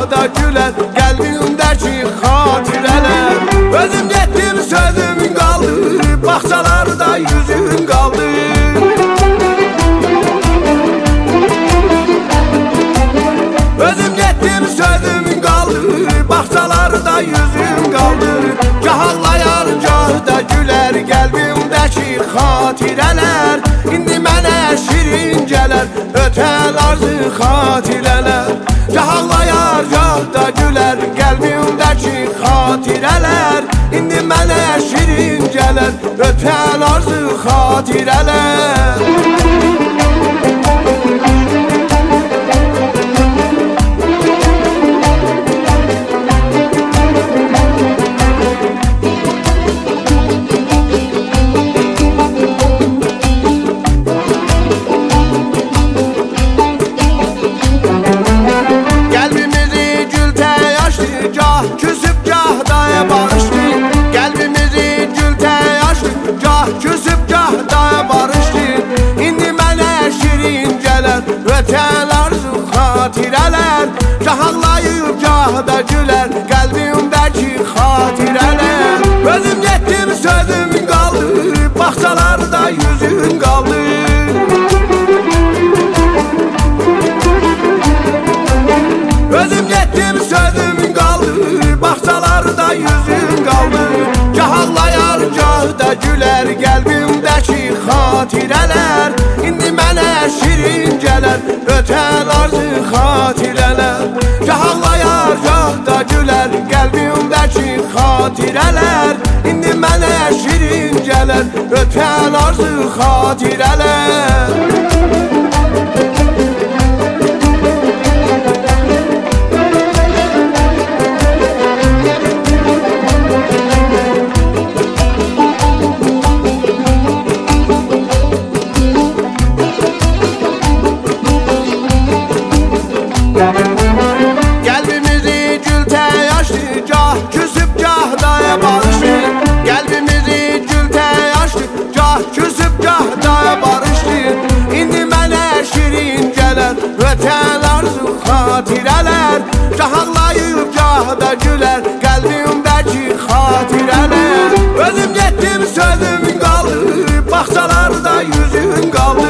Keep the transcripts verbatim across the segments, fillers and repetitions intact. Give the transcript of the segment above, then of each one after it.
gahda gülər qəlbimdəki xatirələr. Özüm getdim sözüm qaldı, bağçalarda yüzüm qaldı. Özüm getdim sözüm qaldı, bağçalarda yüzüm qaldı. Gah ağlayar, gah da gülər qəlbimdəki xatirələr. İndi mənə şirin gələr ötən arzu xatirələr. Gah ağlayar, gah da gülər qəlbimdəki xatirələr. İndi mənə şirin gələr ötən arzu xatirələr. Küsüp gah daya barışdı, qəlbimizi gültəy açdı. Gah küsüp gah daya barışdı, indi mənə şirin gələr ötən arzu xatirələr. Gah ağlayıb gah da gülər qəlbimdəki xatirələr. Özüm getdim sözüm qaldı, bağçalarda yüzüm qaldı. Özüm getdim sözüm qaldı, bağçalarda yüzüm qaldı. Gah ağlayar, gah da gülər qəlbimdəki xatirələr. İndi mənə şirin gələr ötən arzu xatirələr. Gah ağlayar, gah da gülər qəlbimdəki xatirələr. İndi mənə şirin gələr ötən arzu xatirələr. Qəlbimizi gültəy açdı, gah küsüb gah daya barışdı. Qəlbimizi gültəy açdı, gah küsüb gah daya barışdı. İndi mənə şirin gələr ötən arzu xatirələr. Gah ağlayıb gah da gülər qəlbimdəki xatirələr. Özüm getdim sözüm qaldı, bağçalarda yüzüm qaldı.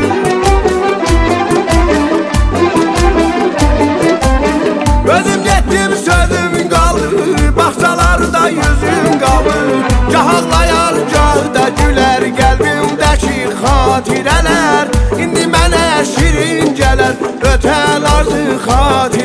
Özüm getdim sözüm qaldı, bağçalarda yüzüm qaldı. Gah ağlayar, gah da gülər qəlbimdəki xatirələr. İndi mənə şirin gələr ötən arzu xatirələr.